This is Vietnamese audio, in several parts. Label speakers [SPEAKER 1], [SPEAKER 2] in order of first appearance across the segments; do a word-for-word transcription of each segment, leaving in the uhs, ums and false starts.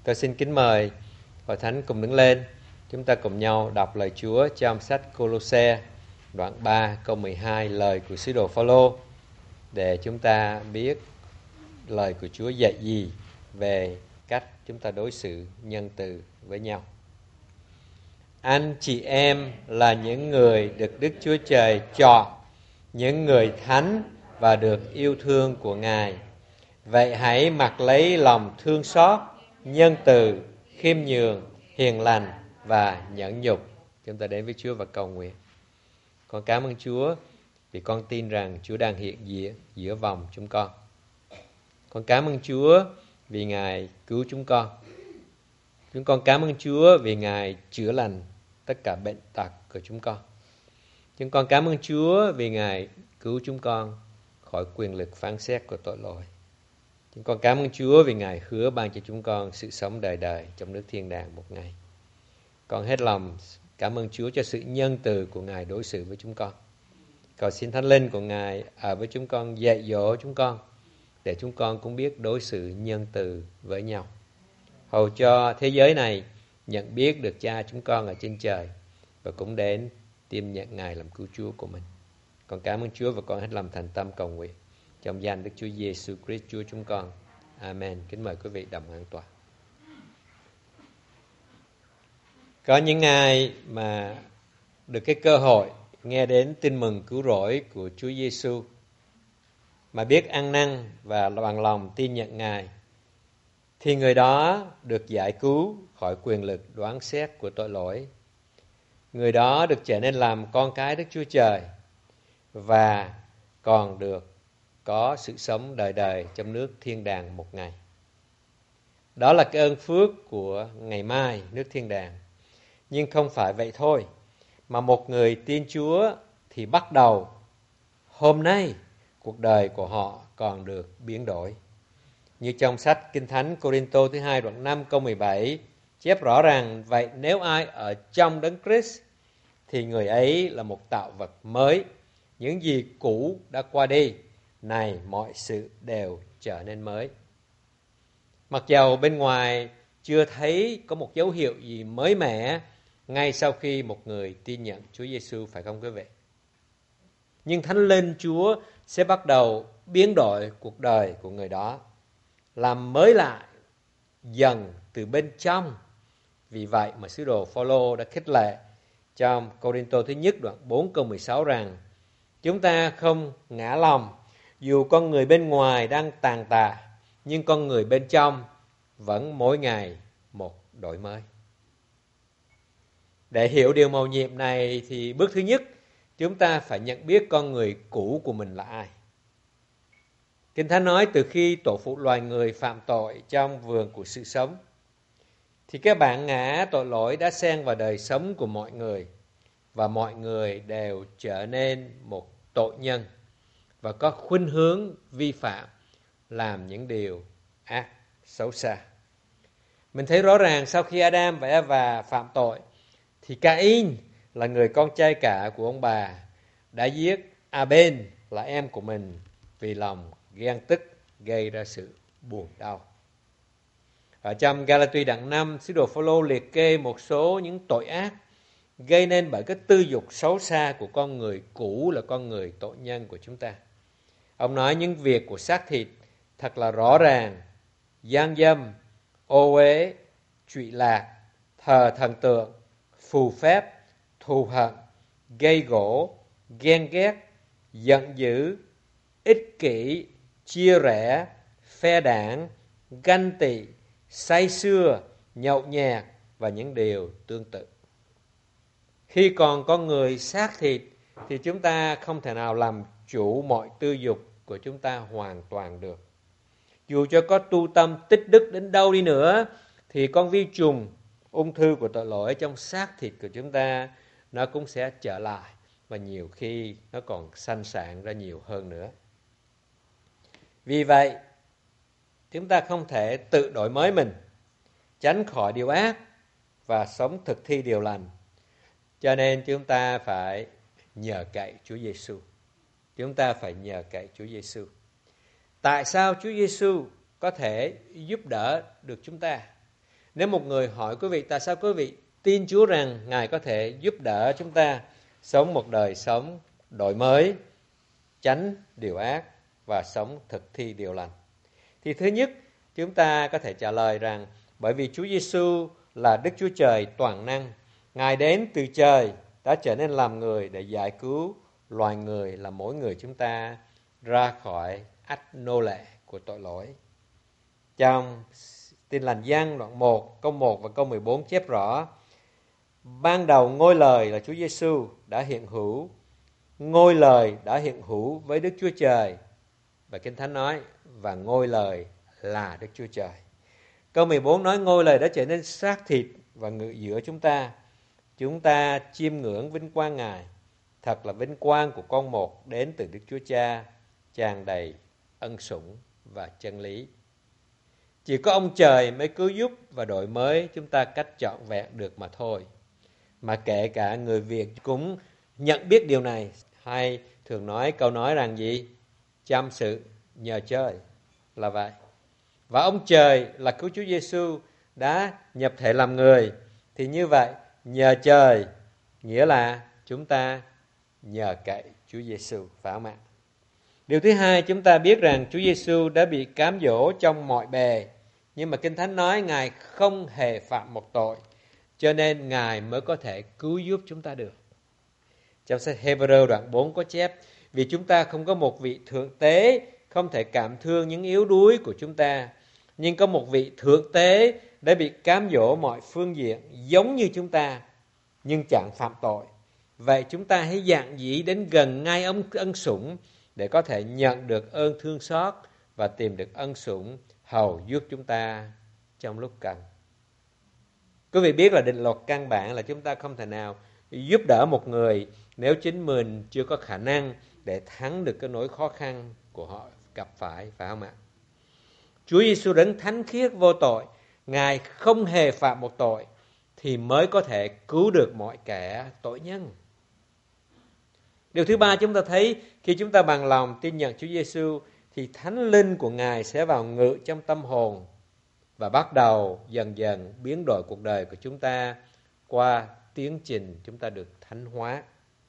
[SPEAKER 1] Tôi xin kính mời Hội Thánh cùng đứng lên. Chúng ta cùng nhau đọc lời Chúa trong sách Cô-lô-se đoạn ba câu mười hai, lời của sứ đồ Phao-lô, để chúng ta biết lời của Chúa dạy gì về cách chúng ta đối xử nhân từ với nhau. Anh chị em là những người được Đức Chúa Trời chọn, những người thánh và được yêu thương của Ngài. Vậy hãy mặc lấy lòng thương xót, nhân từ, khiêm nhường, hiền lành và nhẫn nhục. Chúng ta đến với Chúa và cầu nguyện. Con cảm ơn Chúa vì con tin rằng Chúa đang hiện diện giữa vòng chúng con. Con cảm ơn Chúa vì Ngài cứu chúng con. Chúng con cảm ơn Chúa vì Ngài chữa lành tất cả bệnh tật của chúng con. Chúng con cảm ơn Chúa vì Ngài cứu chúng con khỏi quyền lực phán xét của tội lỗi. Chúng con cảm ơn Chúa vì Ngài hứa ban cho chúng con sự sống đời đời trong nước thiên đàng một ngày. Con hết lòng cảm ơn Chúa cho sự nhân từ của Ngài đối xử với chúng con. Cầu xin Thánh Linh của Ngài ở với chúng con, dạy dỗ chúng con, để chúng con cũng biết đối xử nhân từ với nhau. Hầu cho thế giới này nhận biết được Cha chúng con ở trên trời và cũng đến tiếp nhận Ngài làm cứu Chúa của mình. Con cảm ơn Chúa và con hết lòng thành tâm cầu nguyện trong danh Đức Chúa Giêsu Christ Chúa chúng con. Amen. Kính mời quý vị đồng an tọa. Có những ai mà được cái cơ hội nghe đến tin mừng cứu rỗi của Chúa Giêsu, mà biết ăn năn và bằng lòng tin nhận Ngài, thì người đó được giải cứu khỏi quyền lực đoán xét của tội lỗi. Người đó được trở nên làm con cái Đức Chúa Trời và còn được có sự sống đời đời trong nước thiên đàng một ngày. Đó là cái ơn phước của ngày mai nước thiên đàng. Nhưng không phải vậy thôi, mà một người tin Chúa thì bắt đầu hôm nay cuộc đời của họ còn được biến đổi. Như trong sách Kinh Thánh Cô-rinh-tô thứ hai đoạn năm câu mười bảy chép rõ ràng: vậy nếu ai ở trong Đấng Christ thì người ấy là một tạo vật mới, những gì cũ đã qua đi, này mọi sự đều trở nên mới. Mặc dầu bên ngoài chưa thấy có một dấu hiệu gì mới mẻ ngay sau khi một người tin nhận Chúa Giêsu, phải không quý vị? Nhưng Thánh Linh Chúa sẽ bắt đầu biến đổi cuộc đời của người đó, làm mới lại dần từ bên trong. Vì vậy mà sứ đồ Phao-lô đã khích lệ trong Cô-rinh-tô thứ nhất đoạn bốn câu mười sáu rằng: chúng ta không ngã lòng, dù con người bên ngoài đang tàn tạ, nhưng con người bên trong vẫn mỗi ngày một đổi mới. Để hiểu điều mầu nhiệm này thì bước thứ nhất, chúng ta phải nhận biết con người cũ của mình là ai. Kinh Thánh nói từ khi tổ phụ loài người phạm tội trong vườn của sự sống, thì cái bản ngã tội lỗi đã xen vào đời sống của mọi người, và mọi người đều trở nên một tội nhân và có khuynh hướng vi phạm, làm những điều ác, xấu xa. Mình thấy rõ ràng sau khi Adam và Eva phạm tội, thì Cain là người con trai cả của ông bà đã giết A-ben là em của mình vì lòng ghen tức gây ra sự buồn đau. Ở trong Ga-la-ty đoạn năm, sứ đồ Phao-lô liệt kê một số những tội ác gây nên bởi cái tư dục xấu xa của con người cũ, là con người tội nhân của chúng ta. Ông nói những việc của xác thịt thật là rõ ràng: gian dâm, ô uế, trụy lạc, thờ thần tượng, phù phép, thù hận, gây gổ, ghen ghét, giận dữ, ích kỷ, chia rẽ, phe đảng, ganh tị, say sưa, nhậu nhẹt và những điều tương tự. Khi còn con người xác thịt thì chúng ta không thể nào làm chủ mọi tư dục của chúng ta hoàn toàn được. Dù cho có tu tâm tích đức đến đâu đi nữa, thì con vi trùng ung thư của tội lỗi trong xác thịt của chúng ta nó cũng sẽ trở lại, và nhiều khi nó còn sanh sản ra nhiều hơn nữa. Vì vậy, chúng ta không thể tự đổi mới mình, tránh khỏi điều ác và sống thực thi điều lành. Cho nên chúng ta phải nhờ cậy Chúa Giêsu. Chúng ta phải nhờ cậy Chúa Giêsu. Tại sao Chúa Giêsu có thể giúp đỡ được chúng ta? Nếu một người hỏi quý vị tại sao quý vị tin Chúa rằng Ngài có thể giúp đỡ chúng ta sống một đời sống đổi mới, tránh điều ác và sống thực thi điều lành, thì thứ nhất, chúng ta có thể trả lời rằng bởi vì Chúa Giêsu là Đức Chúa Trời toàn năng, Ngài đến từ trời đã trở nên làm người để giải cứu loài người là mỗi người chúng ta ra khỏi ách nô lệ của tội lỗi. Trong Tin Lành Giăng đoạn một, câu một và câu mười bốn chép rõ: ban đầu ngôi lời là Chúa Giêsu đã hiện hữu, ngôi lời đã hiện hữu với Đức Chúa Trời. Và Kinh Thánh nói và ngôi lời là Đức Chúa Trời. Câu mười bốn nói ngôi lời đã trở nên xác thịt và ngự giữa chúng ta. Chúng ta chiêm ngưỡng vinh quang Ngài. Thật là vinh quang của con một đến từ Đức Chúa Cha, tràn đầy ân sủng và chân lý. Chỉ có ông trời mới cứu giúp và đổi mới chúng ta cách trọn vẹn được mà thôi. Mà kể cả người Việt cũng nhận biết điều này. Hay thường nói câu nói rằng gì? Chăm sự nhờ trời là vậy. Và ông trời là cứu Chúa Giêsu đã nhập thể làm người. Thì như vậy, nhờ trời nghĩa là chúng ta nhờ cậy Chúa Giêsu, phải không ạ? Điều thứ hai, chúng ta biết rằng Chúa Giêsu đã bị cám dỗ trong mọi bề, nhưng mà Kinh Thánh nói Ngài không hề phạm một tội, cho nên Ngài mới có thể cứu giúp chúng ta được. Trong sách Hebrew đoạn bốn có chép: vì chúng ta không có một vị thượng tế không thể cảm thương những yếu đuối của chúng ta, nhưng có một vị thượng tế đã bị cám dỗ mọi phương diện giống như chúng ta, nhưng chẳng phạm tội. Vậy chúng ta hãy dạn dĩ đến gần ngay ông ân sủng để có thể nhận được ơn thương xót và tìm được ân sủng hầu giúp chúng ta trong lúc cần. Quý vị biết là định luật căn bản là chúng ta không thể nào giúp đỡ một người nếu chính mình chưa có khả năng để thắng được cái nỗi khó khăn của họ gặp phải, phải không ạ? Chúa Giêsu đấng thánh khiết vô tội, Ngài không hề phạm một tội thì mới có thể cứu được mọi kẻ tội nhân. Điều thứ ba, chúng ta thấy khi chúng ta bằng lòng tin nhận Chúa Giêsu thì Thánh Linh của Ngài sẽ vào ngự trong tâm hồn và bắt đầu dần dần biến đổi cuộc đời của chúng ta qua tiến trình chúng ta được thánh hóa.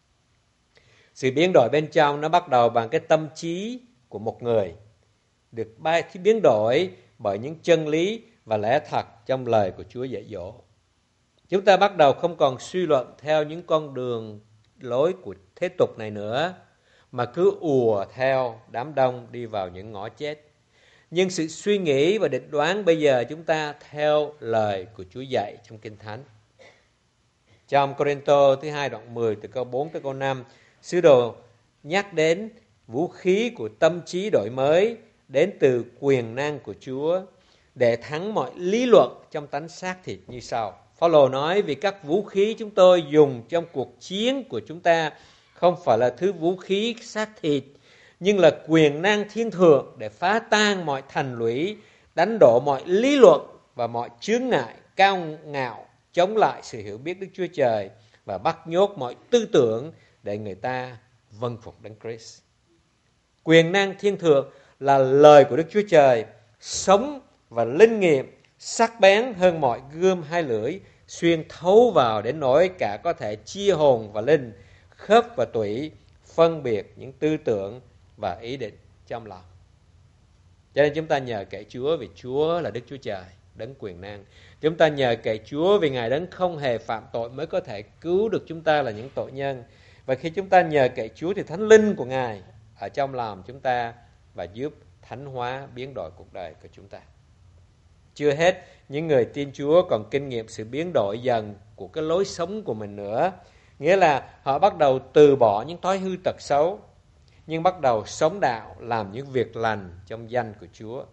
[SPEAKER 1] Sự biến đổi bên trong nó bắt đầu bằng cái tâm trí của một người, được biến đổi bởi những chân lý và lẽ thật trong lời của Chúa dạy dỗ. Chúng ta bắt đầu không còn suy luận theo những con đường lối của thế tục này nữa, mà cứ ùa theo đám đông đi vào những ngõ chết. Nhưng sự suy nghĩ và định đoán bây giờ chúng ta theo lời của Chúa dạy trong Kinh Thánh. Trong Cô-rinh-tô thứ hai đoạn mười từ câu bốn tới câu năm, sứ đồ nhắc đến vũ khí của tâm trí đổi mới đến từ quyền năng của Chúa để thắng mọi lý luận trong tánh xác thịt như sau. Phao-lô nói vì các vũ khí chúng tôi dùng trong cuộc chiến của chúng ta không phải là thứ vũ khí xác thịt, nhưng là quyền năng thiên thượng để phá tan mọi thành lũy, đánh đổ mọi lý luận và mọi chướng ngại cao ngạo chống lại sự hiểu biết Đức Chúa Trời và bắt nhốt mọi tư tưởng để người ta vâng phục Đấng Christ. Quyền năng thiên thượng là lời của Đức Chúa Trời, sống và linh nghiệm, sắc bén hơn mọi gươm hai lưỡi, xuyên thấu vào đến nỗi cả có thể chia hồn và linh, khớp và tủy, phân biệt những tư tưởng và ý định trong lòng. Cho nên chúng ta nhờ cậy Chúa vì Chúa là Đức Chúa Trời, đấng quyền năng. Chúng ta nhờ cậy Chúa vì Ngài đấng không hề phạm tội mới có thể cứu được chúng ta là những tội nhân. Và khi chúng ta nhờ cậy Chúa thì Thánh Linh của Ngài ở trong lòng chúng ta và giúp thánh hóa biến đổi cuộc đời của chúng ta. Chưa hết, những người tin Chúa còn kinh nghiệm sự biến đổi dần của cái lối sống của mình nữa. Nghĩa là họ bắt đầu từ bỏ những thói hư tật xấu, nhưng bắt đầu sống đạo, làm những việc lành trong danh của Chúa.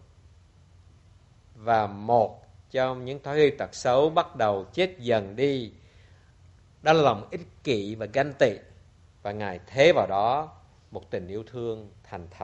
[SPEAKER 1] Và một trong những thói hư tật xấu bắt đầu chết dần đi, đó là lòng ích kỷ và ganh tị. Và Ngài thế vào đó một tình yêu thương thành thật.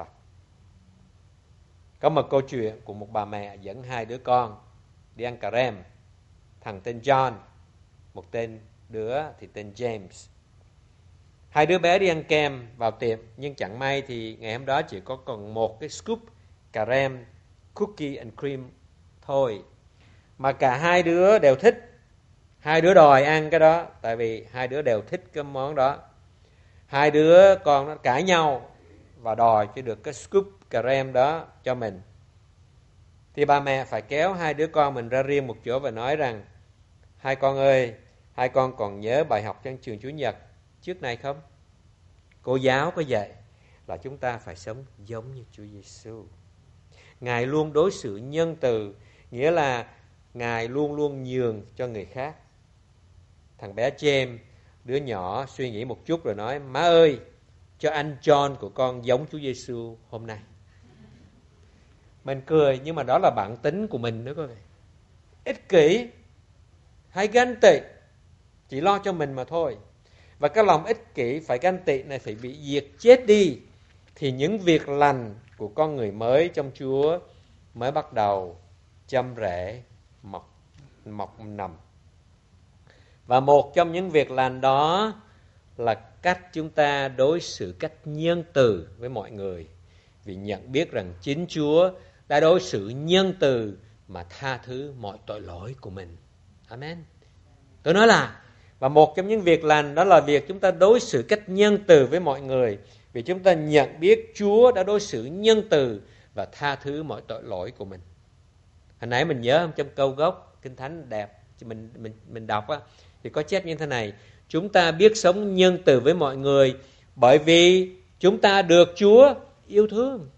[SPEAKER 1] Có một câu chuyện của một bà mẹ dẫn hai đứa con đi ăn cà rem. Thằng tên John, một tên đứa thì tên James. Hai đứa bé đi ăn kem vào tiệm, nhưng chẳng may thì ngày hôm đó chỉ có còn một cái scoop cà rem cookie and cream thôi. mà cả hai đứa đều thích. Hai đứa đòi ăn cái đó, tại vì hai đứa đều thích cái món đó. Hai đứa con nó cãi nhau và đòi cho được cái scoop cà rem đó cho mình. Thì bà mẹ phải kéo hai đứa con mình ra riêng một chỗ và nói rằng: hai con ơi, hai con còn nhớ bài học trong trường Chủ nhật trước này không? Cô giáo có dạy là chúng ta phải sống giống như Chúa Giêsu. Ngài luôn đối xử nhân từ, nghĩa là Ngài luôn luôn nhường cho người khác. Thằng bé James, đứa nhỏ, suy nghĩ một chút rồi nói: má ơi, cho anh John của con giống Chúa Giêsu hôm nay. Mình cười, nhưng mà đó là bản tính của mình đó các bạn. Ích kỷ hay ganh tị, chỉ lo cho mình mà thôi. Và cái lòng ích kỷ phải ganh tị này phải bị diệt chết đi, thì những việc lành của con người mới trong Chúa mới bắt đầu châm rễ mọc mọc nằm. Và một trong những việc lành đó là cách chúng ta đối xử cách nhân từ với mọi người, vì nhận biết rằng chính Chúa đã đối xử nhân từ mà tha thứ mọi tội lỗi của mình. Amen. Tôi nói là, và một trong những việc lành đó là việc chúng ta đối xử cách nhân từ với mọi người, vì chúng ta nhận biết Chúa đã đối xử nhân từ và tha thứ mọi tội lỗi của mình. Hồi nãy mình nhớ trong câu gốc Kinh Thánh đẹp mình mình mình đọc á, thì có chép như thế này: chúng ta biết sống nhân từ với mọi người bởi vì chúng ta được Chúa yêu thương.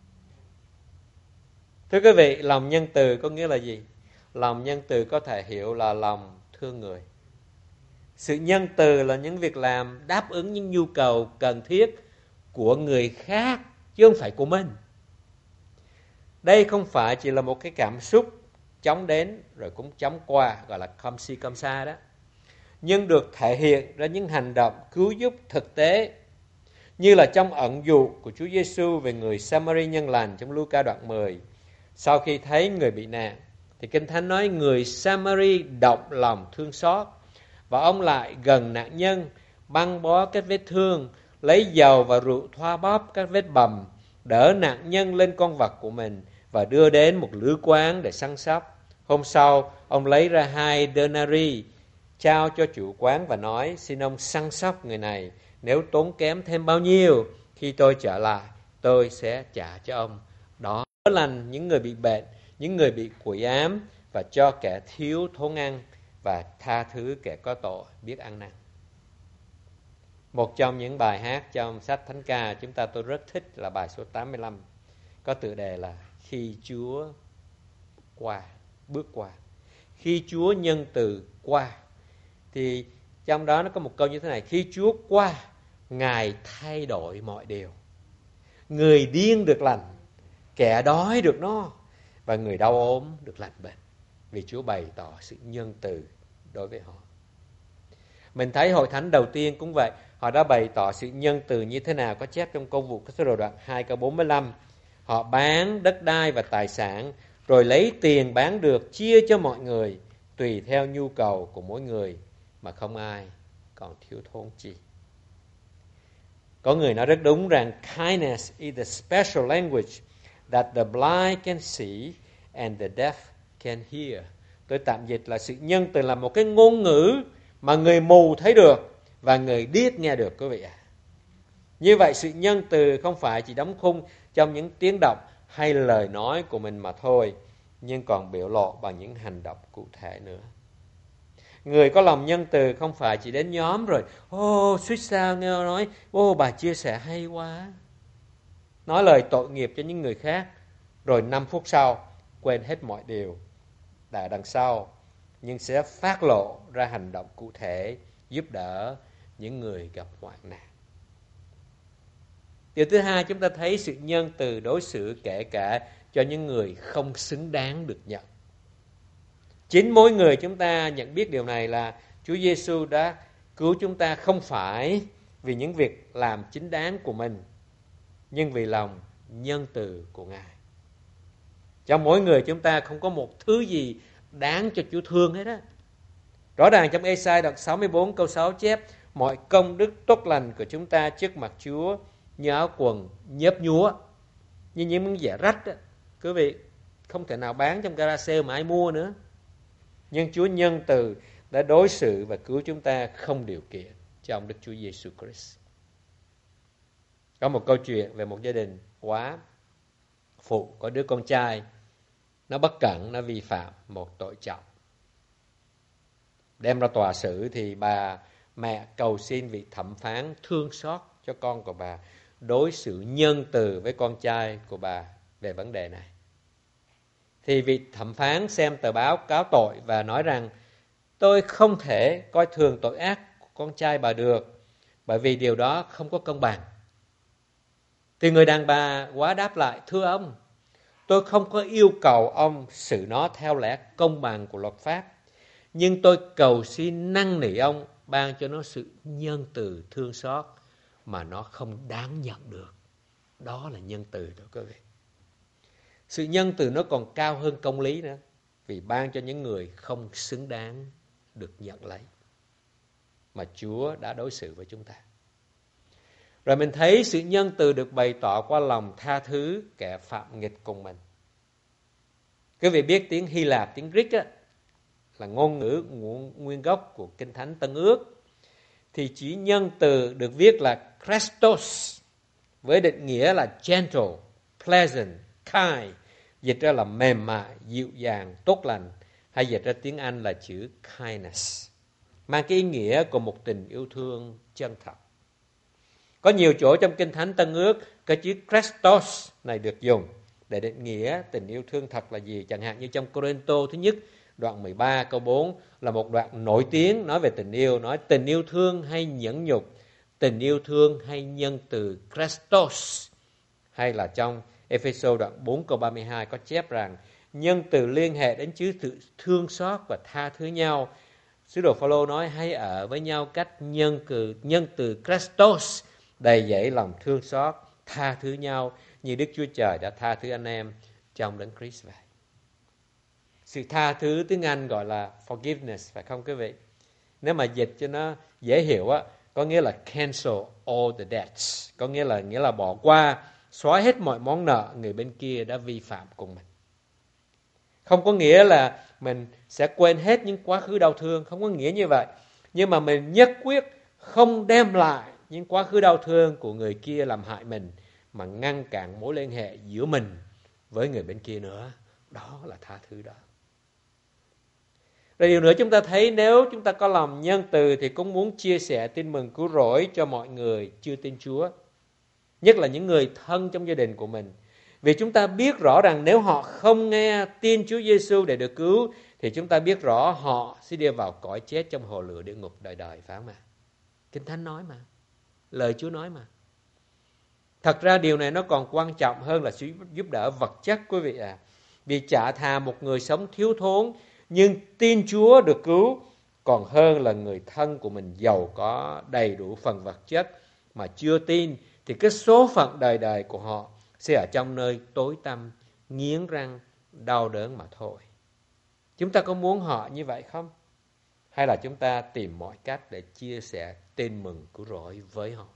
[SPEAKER 1] Thưa quý vị, lòng nhân từ có nghĩa là gì? Lòng nhân từ có thể hiểu là lòng thương người. Sự nhân từ là những việc làm đáp ứng những nhu cầu cần thiết của người khác, chứ không phải của mình. Đây không phải chỉ là một cái cảm xúc chóng đến rồi cũng chóng qua, gọi là comme ci comme ça đó, nhưng được thể hiện ra những hành động cứu giúp thực tế, như là trong ẩn dụ của Chúa Giêsu về người Samari nhân lành trong Luca đoạn mười. Sau khi thấy người bị nạn, thì Kinh Thánh nói người Samari động lòng thương xót, và ông lại gần nạn nhân, băng bó các vết thương, lấy dầu và rượu thoa bóp các vết bầm, đỡ nạn nhân lên con vật của mình và đưa đến một lữ quán để săn sóc. Hôm sau, ông lấy ra hai denarii, trao cho chủ quán và nói: xin ông săn sóc người này, nếu tốn kém thêm bao nhiêu, khi tôi trở lại, tôi sẽ trả cho ông. Đó lành những người bị bệnh, những người bị quỷ ám, và cho kẻ thiếu thốn ăn, và tha thứ kẻ có tội biết ăn năn. Một trong những bài hát trong sách Thánh ca chúng ta tôi rất thích là bài số tám mươi lăm, có tựa đề là Khi Chúa qua, bước qua. Khi Chúa nhân từ qua, thì trong đó nó có một câu như thế này: khi Chúa qua, Ngài thay đổi mọi điều. Người điên được lành, kẻ đói được no, và người đau ốm được lành bệnh, vì Chúa bày tỏ sự nhân từ đối với họ. Mình thấy hội thánh đầu tiên cũng vậy, họ đã bày tỏ sự nhân từ như thế nào, có chép trong Công vụ các Sứ Đồ đoạn hai câu bốn mươi lăm. Họ bán đất đai và tài sản, rồi lấy tiền bán được chia cho mọi người, tùy theo nhu cầu của mỗi người, mà không ai còn thiếu thốn chi. Có người nói rất đúng rằng kindness is the special language that the blind can see and the deaf can hear. Tôi tạm dịch là sự nhân từ là một cái ngôn ngữ mà người mù thấy được và người điếc nghe được, quý vị ạ. Như vậy sự nhân từ không phải chỉ đóng khung trong những tiếng động hay lời nói của mình mà thôi, nhưng còn biểu lộ bằng những hành động cụ thể nữa. Người có lòng nhân từ không phải chỉ đến nhóm rồi ô oh, suýt sao nghe nói ô oh, bà chia sẻ hay quá, nói lời tội nghiệp cho những người khác, rồi năm phút sau quên hết mọi điều đã đằng sau, nhưng sẽ phát lộ ra hành động cụ thể giúp đỡ những người gặp hoạn nạn. Điều thứ hai, chúng ta thấy sự nhân từ đối xử kể cả cho những người không xứng đáng được nhận. Chính mỗi người chúng ta nhận biết điều này là Chúa Giêsu đã cứu chúng ta không phải vì những việc làm chính đáng của mình, nhưng vì lòng nhân từ của Ngài. Trong mỗi người chúng ta không có một thứ gì đáng cho Chúa thương hết á. Rõ ràng trong Ê-sai đoạn sáu mươi bốn câu sáu chép: mọi công đức tốt lành của chúng ta trước mặt Chúa như áo quần nhớp nhúa, như những miếng vải rách á. Quý vị, không thể nào bán trong gara sale mà ai mua nữa. Nhưng Chúa nhân từ đã đối xử và cứu chúng ta không điều kiện trong Đức Chúa Giêsu Christ. Có một câu chuyện về một gia đình quá phụ có đứa con trai, nó bất cẩn, nó vi phạm một tội trọng. Đem ra tòa xử thì bà mẹ cầu xin vị thẩm phán thương xót cho con của bà, đối xử nhân từ với con trai của bà về vấn đề này. Thì vị thẩm phán xem tờ báo cáo tội và nói rằng tôi không thể coi thường tội ác của con trai bà được, bởi vì điều đó không có công bằng. Thì người đàn bà quá đáp lại, thưa ông, tôi không có yêu cầu ông xử nó theo lẽ công bằng của luật pháp, nhưng tôi cầu xin năn nỉ ông ban cho nó sự nhân từ thương xót mà nó không đáng nhận được. Đó là nhân từ đó quý vị. Sự nhân từ nó còn cao hơn công lý nữa, vì ban cho những người không xứng đáng được nhận lấy, mà Chúa đã đối xử với chúng ta. Rồi mình thấy sự nhân từ được bày tỏ qua lòng tha thứ kẻ phạm nghịch cùng mình. Quý vị biết tiếng Hy Lạp, tiếng Greek á, là ngôn ngữ nguyên gốc của Kinh Thánh Tân Ước, thì chữ nhân từ được viết là Christos, với định nghĩa là gentle, pleasant, kind, dịch ra là mềm mại, dịu dàng, tốt lành, hay dịch ra tiếng Anh là chữ kindness, mang cái ý nghĩa của một tình yêu thương chân thật. Có nhiều chỗ trong Kinh Thánh Tân Ước, cái chữ Christos này được dùng để định nghĩa tình yêu thương thật là gì. Chẳng hạn như trong Cô-rinh-tô thứ nhất, đoạn mười ba câu bốn là một đoạn nổi tiếng nói về tình yêu, nói tình yêu thương hay nhẫn nhục, tình yêu thương hay nhân từ Christos. Hay là trong Ê-phê-sô đoạn bốn câu ba mươi hai có chép rằng nhân từ liên hệ đến chữ sự thương xót và tha thứ nhau. Sứ đồ Phao-lô nói hãy ở với nhau cách nhân từ, nhân từ Christos, đầy dẫy lòng thương xót, tha thứ nhau như Đức Chúa Trời đã tha thứ anh em trong Đấng Christ vậy. Sự tha thứ tiếng Anh gọi là forgiveness, phải không quý vị? Nếu mà dịch cho nó dễ hiểu á, có nghĩa là cancel all the debts, có nghĩa là nghĩa là bỏ qua, xóa hết mọi món nợ người bên kia đã vi phạm cùng mình. Không có nghĩa là mình sẽ quên hết những quá khứ đau thương, không có nghĩa như vậy. Nhưng mà mình nhất quyết không đem lại những quá khứ đau thương của người kia làm hại mình, mà ngăn cản mối liên hệ giữa mình với người bên kia nữa. Đó là tha thứ đó. Rồi điều nữa chúng ta thấy, nếu chúng ta có lòng nhân từ thì cũng muốn chia sẻ tin mừng cứu rỗi cho mọi người chưa tin Chúa, nhất là những người thân trong gia đình của mình. Vì chúng ta biết rõ rằng nếu họ không nghe tin Chúa Giêsu để được cứu, thì chúng ta biết rõ họ sẽ đi vào cõi chết trong hồ lửa địa ngục đời đời, phải không ạ? Kinh Thánh nói mà, lời Chúa nói mà. Thật ra điều này nó còn quan trọng hơn là sự giúp đỡ vật chất, quý vị ạ. À. Vì chả thà một người sống thiếu thốn nhưng tin Chúa được cứu, còn hơn là người thân của mình giàu có đầy đủ phần vật chất mà chưa tin, thì cái số phận đời đời của họ sẽ ở trong nơi tối tăm, nghiến răng, đau đớn mà thôi. Chúng ta có muốn họ như vậy không? Hay là chúng ta tìm mọi cách để chia sẻ tin mừng cứu rỗi với họ?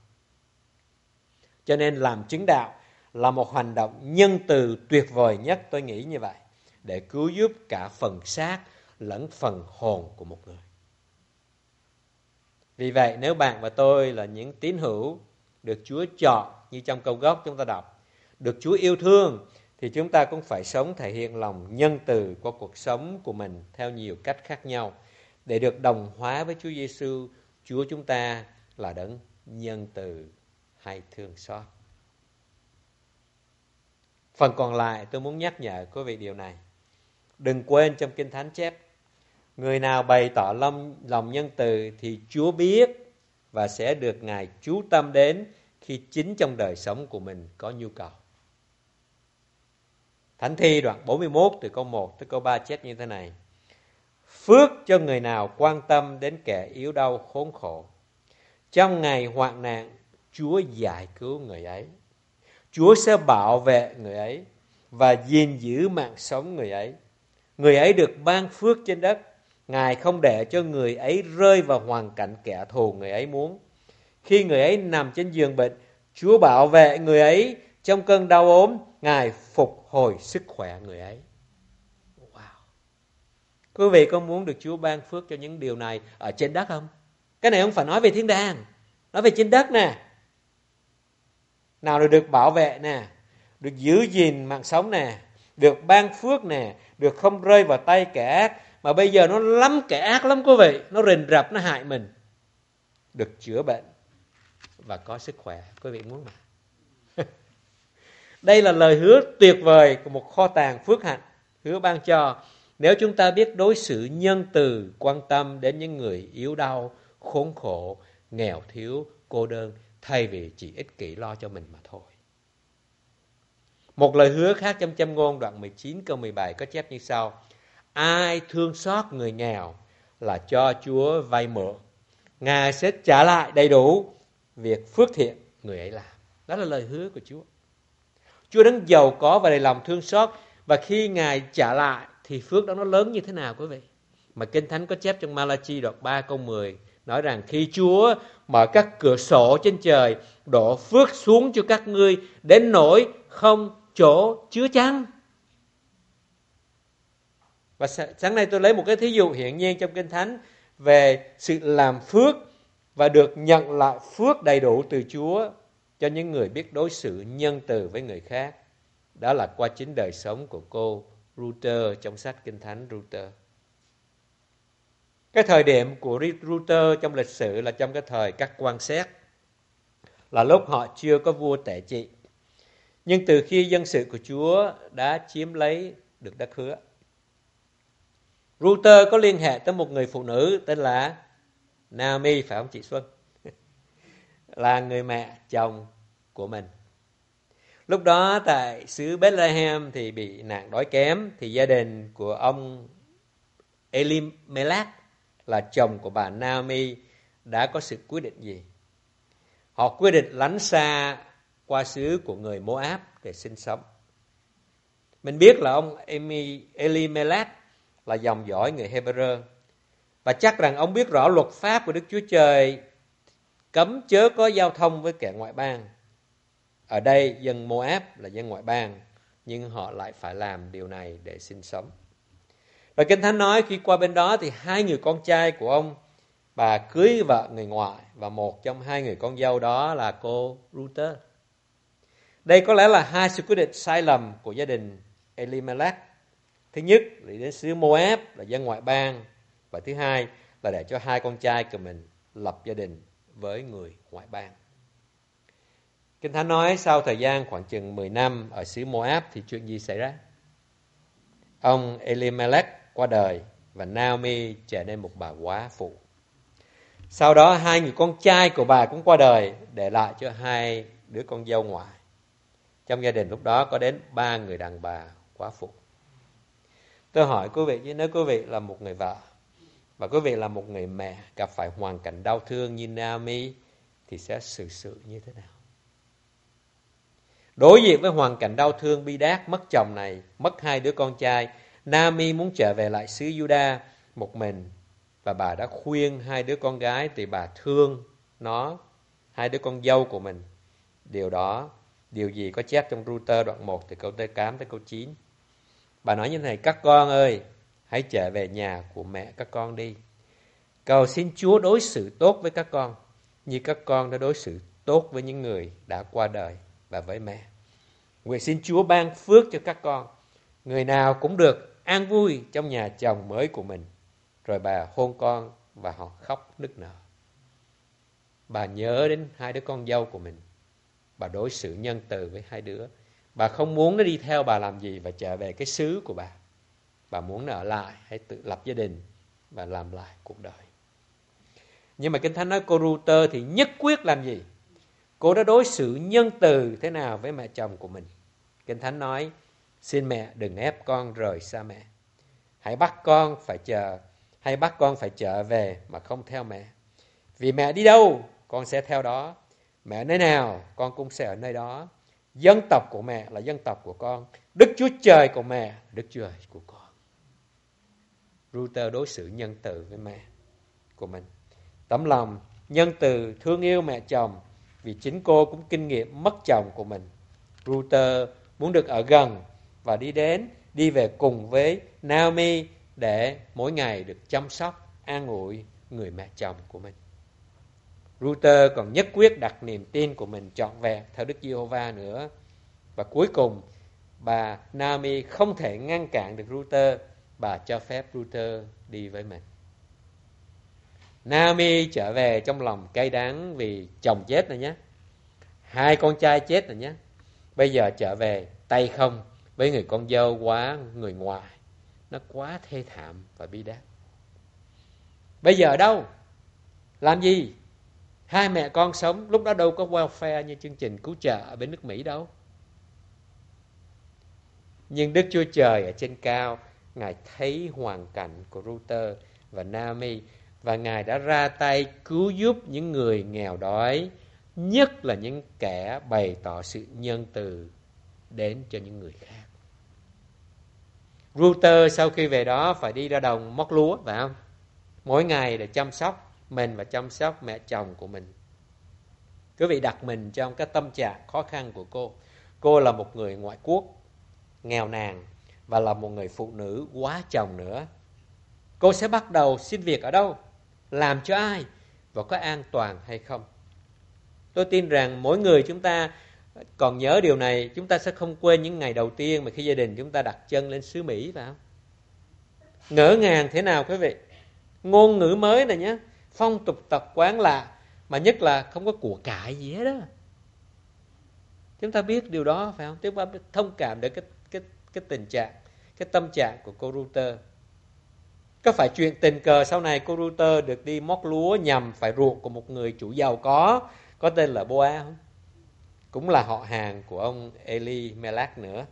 [SPEAKER 1] Cho nên làm chứng đạo là một hành động nhân từ tuyệt vời nhất, tôi nghĩ như vậy, để cứu giúp cả phần xác lẫn phần hồn của một người. Vì vậy nếu bạn và tôi là những tín hữu được Chúa chọn, như trong câu gốc chúng ta đọc, được Chúa yêu thương, thì chúng ta cũng phải sống thể hiện lòng nhân từ qua cuộc sống của mình theo nhiều cách khác nhau, để được đồng hóa với Chúa Giêsu. Chúa chúng ta là đấng nhân từ hay thương xót. Phần còn lại tôi muốn nhắc nhở quý vị điều này. Đừng quên trong Kinh Thánh chép, người nào bày tỏ lòng, lòng nhân từ thì Chúa biết và sẽ được Ngài chú tâm đến khi chính trong đời sống của mình có nhu cầu. Thánh Thi đoạn bốn mươi mốt từ câu một tới câu ba chép như thế này: phước cho người nào quan tâm đến kẻ yếu đau khốn khổ. Trong ngày hoạn nạn, Chúa giải cứu người ấy. Chúa sẽ bảo vệ người ấy và gìn giữ mạng sống người ấy. Người ấy được ban phước trên đất. Ngài không để cho người ấy rơi vào hoàn cảnh kẻ thù người ấy muốn. Khi người ấy nằm trên giường bệnh, Chúa bảo vệ người ấy. Trong cơn đau ốm, Ngài phục hồi sức khỏe người ấy. Wow! Quý vị có muốn được Chúa ban phước cho những điều này ở trên đất không? Cái này không phải nói về thiên đàng, nói về trên đất nè. Nào là được bảo vệ nè, được giữ gìn mạng sống nè, được ban phước nè, được không rơi vào tay kẻ ác. Mà bây giờ nó lắm kẻ ác lắm quý vị, nó rình rập, nó hại mình. Được chữa bệnh và có sức khỏe, quý vị muốn mà. Đây là lời hứa tuyệt vời của một kho tàng phước hạnh hứa ban cho nếu chúng ta biết đối xử nhân từ, quan tâm đến những người yếu đau, khốn khổ, nghèo thiếu, cô đơn, thay vì chỉ ích kỷ lo cho mình mà thôi. Một lời hứa khác trong Châm ngôn đoạn mười chín câu mười bảy có chép như sau: ai thương xót người nghèo là cho Chúa vay mượn, Ngài sẽ trả lại đầy đủ việc phước thiện người ấy làm. Đó là lời hứa của Chúa. Chúa đấng giàu có và đầy lòng thương xót, và khi Ngài trả lại thì phước đó nó lớn như thế nào quý vị? Mà Kinh Thánh có chép trong Ma-la-chi đoạn ba câu mười nói rằng khi Chúa mở các cửa sổ trên trời, đổ phước xuống cho các ngươi đến nỗi không chỗ chứa chan. Và sáng nay tôi lấy một cái thí dụ hiển nhiên trong Kinh Thánh về sự làm phước và được nhận lại phước đầy đủ từ Chúa cho những người biết đối xử nhân từ với người khác. Đó là qua chính đời sống của cô Ruther trong sách Kinh Thánh Ruther. Cái thời điểm của Ruther trong lịch sử là trong cái thời các quan xét, là lúc họ chưa có vua tể trị. Nhưng từ khi dân sự của Chúa đã chiếm lấy được đất hứa, Ruther có liên hệ tới một người phụ nữ tên là Naomi, phải không chị Xuân? Là người mẹ chồng của mình. Lúc đó tại xứ Bethlehem thì bị nạn đói kém, thì gia đình của ông Elimelech là chồng của bà Naomi đã có sự quyết định gì? Họ quyết định lánh xa qua xứ của người Moab để sinh sống. Mình biết là ông Elimelech là dòng dõi người Hebrew, và chắc rằng ông biết rõ luật pháp của Đức Chúa Trời cấm chớ có giao thông với kẻ ngoại bang. Ở đây dân Moab là dân ngoại bang, nhưng họ lại phải làm điều này để sinh sống. Và Kinh Thánh nói khi qua bên đó thì hai người con trai của ông bà cưới vợ người ngoại, và một trong hai người con dâu đó là cô Ruther. Đây có lẽ là hai sự quyết định sai lầm của gia đình Elimelech. Thứ nhất là đến xứ Moab là dân ngoại bang, và thứ hai là để cho hai con trai của mình lập gia đình với người ngoại bang. Kinh Thánh nói sau thời gian khoảng chừng mười năm ở xứ Moab thì chuyện gì xảy ra? Ông Elimelech qua đời và Naomi trở nên một bà quá phụ. Sau đó hai người con trai của bà cũng qua đời, để lại cho hai đứa con dâu ngoại. Trong gia đình lúc đó có đến ba người đàn bà quá phụ. Tôi hỏi quý vị, chứ nếu quý vị là một người vợ và quý vị là một người mẹ gặp phải hoàn cảnh đau thương như Naomi thì sẽ xử sự như thế nào? Đối diện với hoàn cảnh đau thương bi đát, mất chồng này, mất hai đứa con trai, Naomi muốn trở về lại xứ Juda một mình, và bà đã khuyên hai đứa con gái thì bà thương nó, hai đứa con dâu của mình. Điều đó, điều gì có chép trong Ruther đoạn một từ câu tám tới câu chín. Bà nói như thế này: các con ơi, hãy trở về nhà của mẹ các con đi. Cầu xin Chúa đối xử tốt với các con, như các con đã đối xử tốt với những người đã qua đời và với mẹ. Nguyện xin Chúa ban phước cho các con, người nào cũng được an vui trong nhà chồng mới của mình. Rồi bà hôn con và họ khóc nức nở. Bà nhớ đến hai đứa con dâu của mình. Bà đối xử nhân từ với hai đứa. Bà không muốn nó đi theo bà làm gì và trở về cái xứ của bà. Bà muốn nó ở lại, hãy tự lập gia đình và làm lại cuộc đời. Nhưng mà Kinh Thánh nói cô Ruther thì nhất quyết làm gì? Cô đã đối xử nhân từ thế nào với mẹ chồng của mình? Kinh Thánh nói: xin mẹ đừng ép con rời xa mẹ. Hãy bắt con phải chờ, hay bắt con phải trở về mà không theo mẹ. Vì mẹ đi đâu, con sẽ theo đó. Mẹ nơi nào, con cũng sẽ ở nơi đó. Dân tộc của mẹ là dân tộc của con. Đức Chúa Trời của mẹ, Đức Chúa Trời của con. Ruther đối xử nhân từ với mẹ của mình. Tấm lòng nhân từ thương yêu mẹ chồng, vì chính cô cũng kinh nghiệm mất chồng của mình. Ruther muốn được ở gần và đi đến, đi về cùng với Naomi để mỗi ngày được chăm sóc, an ủi người mẹ chồng của mình. Ruther còn nhất quyết đặt niềm tin của mình trọn vẹn theo Đức Giê-hô-va nữa. Và cuối cùng, bà Naomi không thể ngăn cản được Ruther, bà cho phép Ruther đi với mình. Naomi trở về trong lòng cay đắng vì chồng chết rồi nhé, hai con trai chết rồi nhé. Bây giờ trở về tay không với người con dâu quá người ngoài, nó quá thê thảm và bi đát. Bây giờ đâu? Làm gì? Hai mẹ con sống, lúc đó đâu có welfare như chương trình cứu trợ ở bên nước Mỹ đâu. Nhưng Đức Chúa Trời ở trên cao, Ngài thấy hoàn cảnh của Ruther và Naomi, và Ngài đã ra tay cứu giúp những người nghèo đói, nhất là những kẻ bày tỏ sự nhân từ đến cho những người khác. Ruther sau khi về đó phải đi ra đồng móc lúa, phải không? Mỗi ngày để chăm sóc mình và chăm sóc mẹ chồng của mình. Quý vị đặt mình trong cái tâm trạng khó khăn của cô. Cô là một người ngoại quốc, nghèo nàn, và là một người phụ nữ quá chồng nữa. Cô sẽ bắt đầu xin việc ở đâu? Làm cho ai? Và có an toàn hay không? Tôi tin rằng mỗi người chúng ta còn nhớ điều này, chúng ta sẽ không quên những ngày đầu tiên mà khi gia đình chúng ta đặt chân lên xứ Mỹ, phải không? Ngỡ ngàng thế nào quý vị? Ngôn ngữ mới này nhé, phong tục tập quán lạ, mà nhất là không có của cải gì hết đó. Chúng ta biết điều đó, phải không? Chúng ta thông cảm được cái, cái, cái tình trạng, cái tâm trạng của cô Ruther. Có phải chuyện tình cờ sau này cô Ruther được đi móc lúa nhằm phải ruộng của một người chủ giàu có, có tên là Boaz không? Cũng là họ hàng của ông Eli-Melech nữa.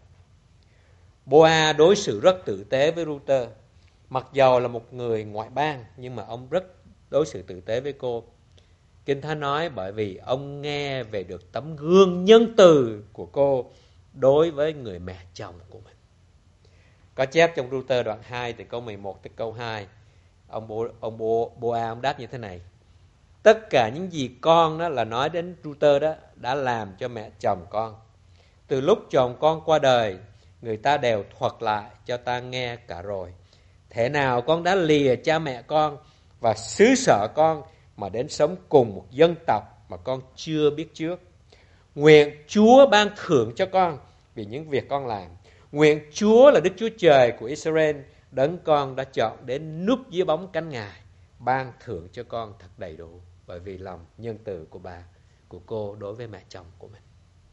[SPEAKER 1] Boaz đối xử rất tử tế với Ruther. Mặc dầu là một người ngoại bang, nhưng mà ông rất đối xử tử tế với cô. Kinh Thánh nói bởi vì ông nghe về được tấm gương nhân từ của cô đối với người mẹ chồng của mình. Có chép trong Ruther đoạn hai từ câu mười một tới câu hai. Ông Bo, ông Bo, Boaz ông đáp như thế này: tất cả những gì con đó là nói đến Ruther đó đã làm cho mẹ chồng con. Từ lúc chồng con qua đời, người ta đều thuật lại cho ta nghe cả rồi. Thế nào con đã lìa cha mẹ con và xứ sở con mà đến sống cùng một dân tộc mà con chưa biết trước. Nguyện Chúa ban thưởng cho con vì những việc con làm. Nguyện Chúa là Đức Chúa Trời của Israel, đấng con đã chọn đến núp dưới bóng cánh Ngài, ban thưởng cho con thật đầy đủ, bởi vì lòng nhân từ của bà, của cô đối với mẹ chồng của mình.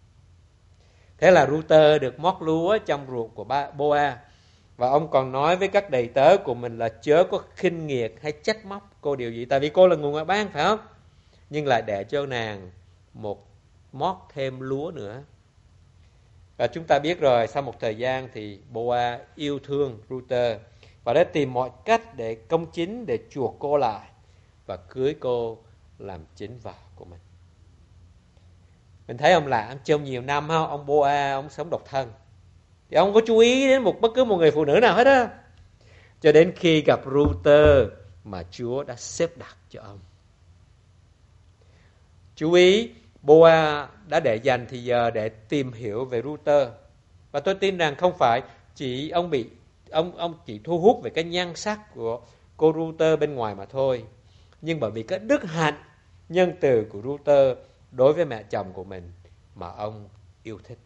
[SPEAKER 1] Thế là Ruther được móc lúa trong ruộng của Boaz, và ông còn nói với các đầy tớ của mình là chớ có khinh nghiệt hay trách móc cô điều gì, tại vì cô là người ngoại bang, phải không? Nhưng lại để cho nàng một mót thêm lúa nữa. Và chúng ta biết rồi, sau một thời gian thì Boaz yêu thương Ruther và đã tìm mọi cách để công chính, để chuộc cô lại và cưới cô làm chính vợ của mình. Mình thấy ông làm trong nhiều năm không? Ông Boaz, ông sống độc thân, thì ông có chú ý đến một bất cứ một người phụ nữ nào hết á, cho đến khi gặp Ruther mà Chúa đã xếp đặt cho ông. Chú ý, Boaz đã để dành thì giờ để tìm hiểu về Ruther, và tôi tin rằng không phải chỉ ông bị ông ông chỉ thu hút về cái nhan sắc của cô Ruther bên ngoài mà thôi, nhưng bởi vì cái đức hạnh nhân từ của Ruther đối với mẹ chồng của mình mà ông yêu thích.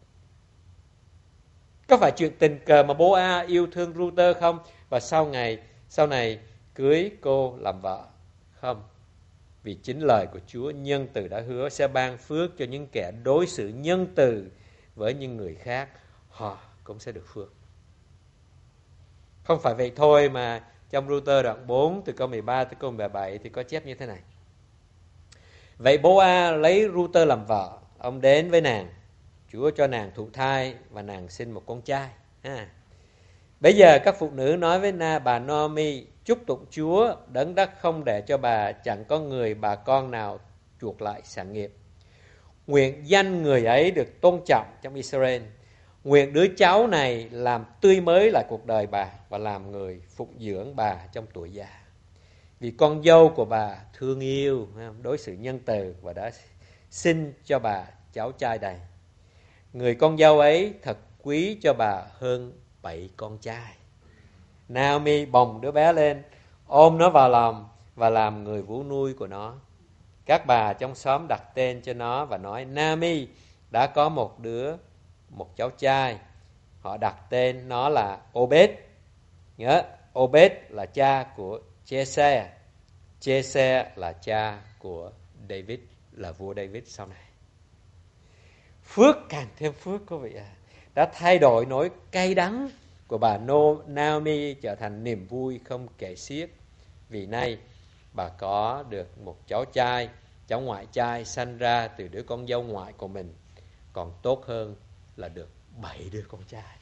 [SPEAKER 1] Có phải chuyện tình cờ mà Boaz yêu thương Ruther không? Và sau ngày sau này cưới cô làm vợ không? Vì chính lời của Chúa nhân từ đã hứa sẽ ban phước cho những kẻ đối xử nhân từ với những người khác, họ cũng sẽ được phước. Không phải vậy thôi mà trong Ruther đoạn bốn từ câu mười ba tới câu mười bảy thì có chép như thế này: vậy Boaz lấy Ruther làm vợ, ông đến với nàng, Chúa cho nàng thụ thai và nàng sinh một con trai. À. Bây giờ các phụ nữ nói với na bà Naomi, chúc tụng Chúa, đấng đã không để cho bà chẳng có người bà con nào chuộc lại sản nghiệp. Nguyện danh người ấy được tôn trọng trong Israel. Nguyện đứa cháu này làm tươi mới lại cuộc đời bà và làm người phụng dưỡng bà trong tuổi già. Vì con dâu của bà thương yêu, đối xử nhân từ và đã sinh cho bà cháu trai đầy. Người con dâu ấy thật quý cho bà hơn bảy con trai. Naomi bồng đứa bé lên, ôm nó vào lòng và làm người vú nuôi của nó. Các bà trong xóm đặt tên cho nó và nói Naomi đã có một đứa, một cháu trai. Họ đặt tên nó là Obed. Nhớ, Obed là cha của Jesse. Jesse là cha của David, là vua David sau này. Phước càng thêm phước, quý vị à. Đã thay đổi nỗi cay đắng của bà Naomi trở thành niềm vui không kể xiết. Vì nay bà có được một cháu trai, cháu ngoại trai sanh ra từ đứa con dâu ngoại của mình. Còn tốt hơn là được bảy đứa con trai.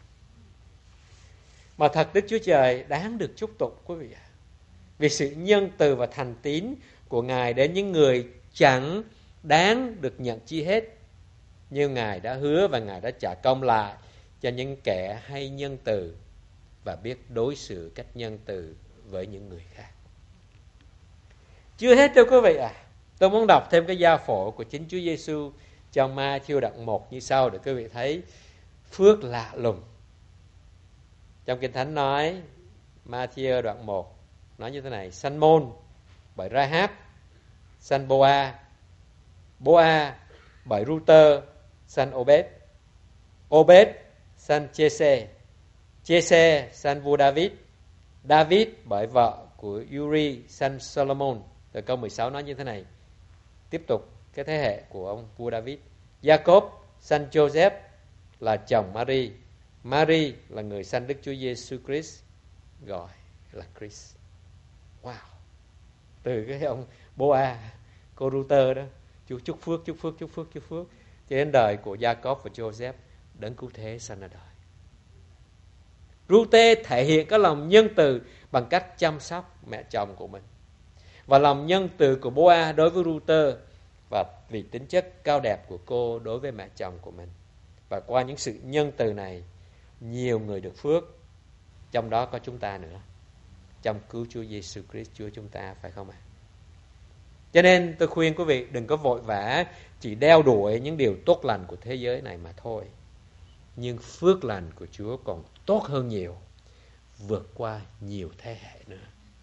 [SPEAKER 1] Mà thật Đức Chúa Trời đáng được chúc tụng, quý vị ạ. Vì sự nhân từ và thành tín của Ngài đến những người chẳng đáng được nhận chi hết. Nhưng Ngài đã hứa và Ngài đã trả công lại cho những kẻ hay nhân từ và biết đối xử cách nhân từ với những người khác. Chưa hết đâu quý vị ạ. À. Tôi muốn đọc thêm cái gia phổ của chính Chúa Giêsu trong Ma-thi-ơ đoạn một như sau để quý vị thấy phước lạ lùng. Trong Kinh Thánh nói, Ma-thi-ơ đoạn một nói như thế này: sanh Môn bởi Ra-háp, sanh Bô-a, Bô-a bởi Ru-tơ, sanh Obed, Obed sanh Chê-sê, Chê-sê sanh vua David, David bởi vợ của Uri sanh Solomon. Từ câu mười sáu nói như thế này, tiếp tục cái thế hệ của ông vua David. Jacob sanh Joseph là chồng Mary, Mary là người sanh Đức Chúa Giêsu Christ, gọi là Christ. Wow! Từ cái ông Boa, cô Ru-tơ đó, Chúa chúc phước, chúc phước, chúc phước, chúc phước, cho đến đời của Jacob và Joseph, đấng cứu thế sanh ra đời. Ru-tê thể hiện cái lòng nhân từ bằng cách chăm sóc mẹ chồng của mình. Và lòng nhân từ của Boa đối với Ru-tơ và vì tính chất cao đẹp của cô đối với mẹ chồng của mình. Và qua những sự nhân từ này, nhiều người được phước, trong đó có chúng ta nữa, trong cứu Chúa Giêsu Christ Chúa chúng ta, phải không ạ? Cho nên tôi khuyên quý vị đừng có vội vã chỉ đeo đuổi những điều tốt lành của thế giới này mà thôi. Nhưng phước lành của Chúa còn tốt hơn nhiều, vượt qua nhiều thế hệ nữa.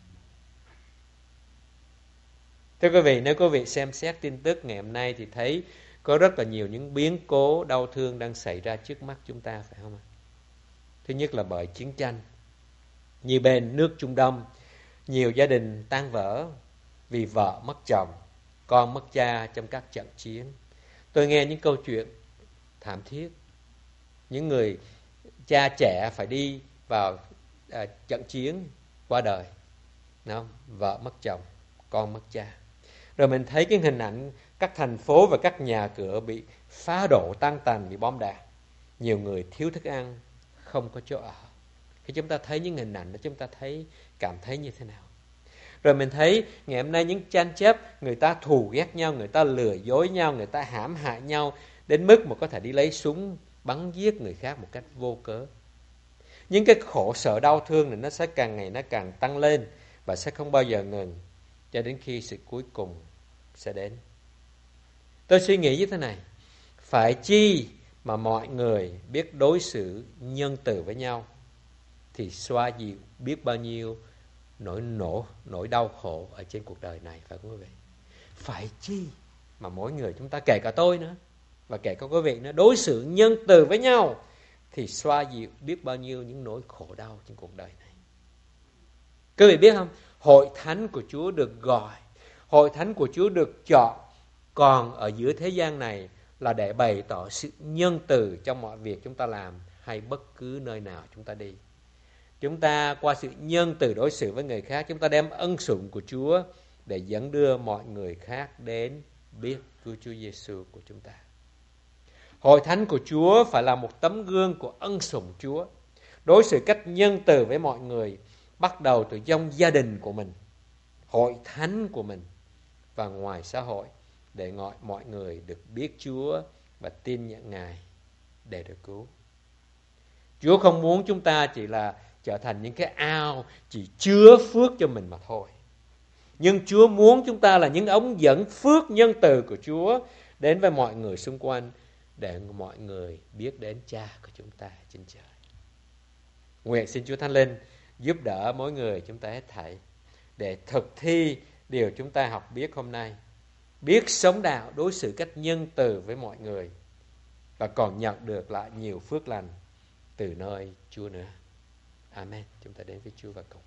[SPEAKER 1] Thưa quý vị, nếu quý vị xem xét tin tức ngày hôm nay thì thấy có rất là nhiều những biến cố đau thương đang xảy ra trước mắt chúng ta, phải không ạ? Thứ nhất là bởi chiến tranh. Như bên nước Trung Đông, nhiều gia đình tan vỡ vì vợ mất chồng, con mất cha trong các trận chiến. Tôi nghe những câu chuyện thảm thiết. Những người cha trẻ phải đi vào à, trận chiến qua đời. Đúng không? Vợ mất chồng, con mất cha. Rồi mình thấy cái hình ảnh các thành phố và các nhà cửa bị phá đổ tan tành vì bom đạn. Nhiều người thiếu thức ăn, không có chỗ ở. Khi chúng ta thấy những hình ảnh đó, chúng ta thấy cảm thấy như thế nào? Rồi mình thấy ngày hôm nay những tranh chấp, người ta thù ghét nhau, người ta lừa dối nhau, người ta hãm hại nhau đến mức mà có thể đi lấy súng bắn giết người khác một cách vô cớ. Những cái khổ sở đau thương này nó sẽ càng ngày nó càng tăng lên và sẽ không bao giờ ngừng cho đến khi sự cuối cùng sẽ đến. Tôi suy nghĩ như thế này, phải chi mà mọi người biết đối xử nhân từ với nhau thì xoa dịu biết bao nhiêu nỗi nổ, nỗi đau khổ ở trên cuộc đời này, phải không quý vị? Phải chi mà mỗi người chúng ta, kể cả tôi nữa và kể cả quý vị nữa, đối xử nhân từ với nhau thì xoa dịu biết bao nhiêu những nỗi khổ đau trên cuộc đời này. Quý vị biết không? Hội thánh của Chúa được gọi, hội thánh của Chúa được chọn còn ở giữa thế gian này là để bày tỏ sự nhân từ trong mọi việc chúng ta làm hay bất cứ nơi nào chúng ta đi. Chúng ta qua sự nhân từ đối xử với người khác, chúng ta đem ân sủng của Chúa để dẫn đưa mọi người khác đến biết cứu Chúa Giêsu của chúng ta. Hội thánh của Chúa phải là một tấm gương của ân sủng Chúa, đối xử cách nhân từ với mọi người, bắt đầu từ trong gia đình của mình, hội thánh của mình và ngoài xã hội, để gọi mọi người được biết Chúa và tin nhận Ngài để được cứu. Chúa không muốn chúng ta chỉ là trở thành những cái ao chỉ chứa phước cho mình mà thôi. Nhưng Chúa muốn chúng ta là những ống dẫn phước nhân từ của Chúa đến với mọi người xung quanh, để mọi người biết đến Cha của chúng ta trên trời. Nguyện xin Chúa Thánh Linh giúp đỡ mỗi người chúng ta hết thảy để thực thi điều chúng ta học biết hôm nay. Biết sống đạo, đối xử cách nhân từ với mọi người và còn nhận được lại nhiều phước lành từ nơi Chúa nữa. Amen. Chúng ta đến với Chúa và cầu.